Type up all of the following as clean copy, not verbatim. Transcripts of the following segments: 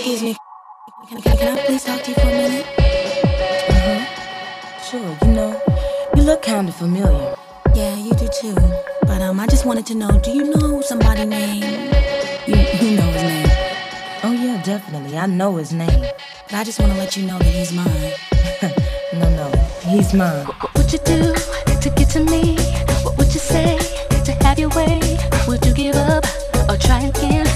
Excuse me. Can I please talk to you for a minute? Sure, you look kinda familiar. Yeah, you do too. But I just wanted to know, do you know somebody named... You know his name. Oh yeah, definitely. I know his name. But I just want to let you know that he's mine. No, he's mine. What would you do to get to me? What would you say to have your way? Would you give up or try again?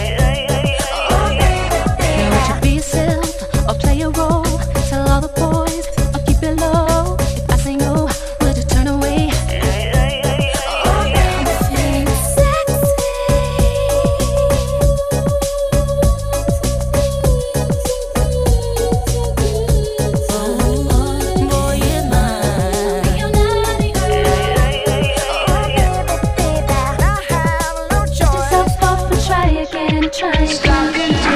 Now would you be yourself or play a role? Tell all the boys or keep it low. If I say no, would you turn away? I'm feeling sexy. Boy, you're mine. Dust yourself off and try again, try again.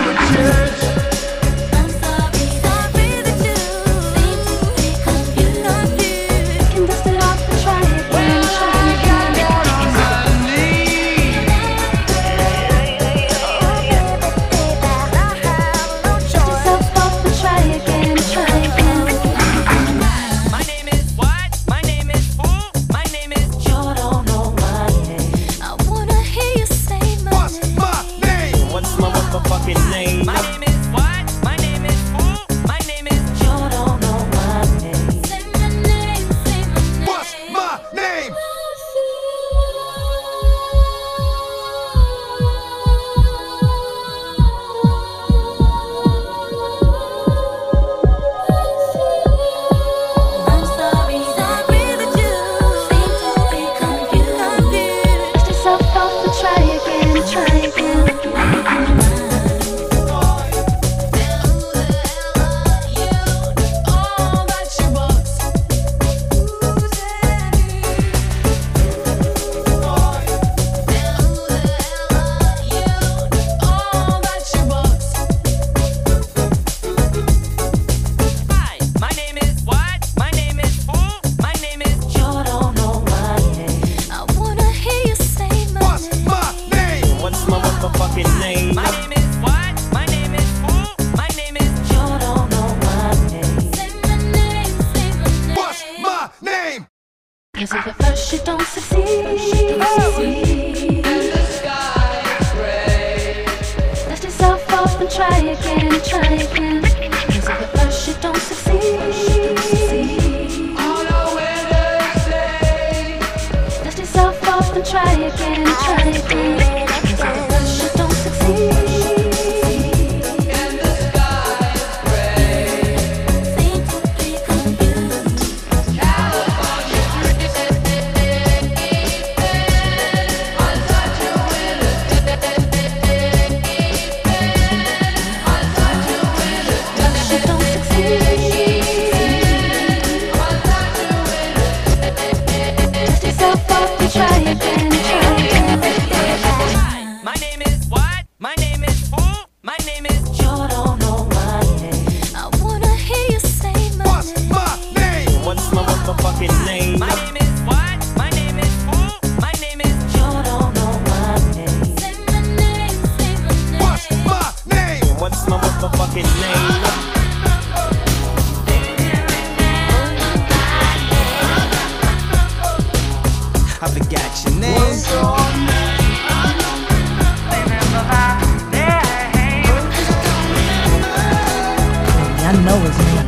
Cause if at first you don't succeed, and the sky is gray, dust yourself off and try again, try again. Cause if at first you don't succeed, on a winter's day, dust yourself off and try again, try again. Cause if at first you don't succeed, I forgot your name. I know his name.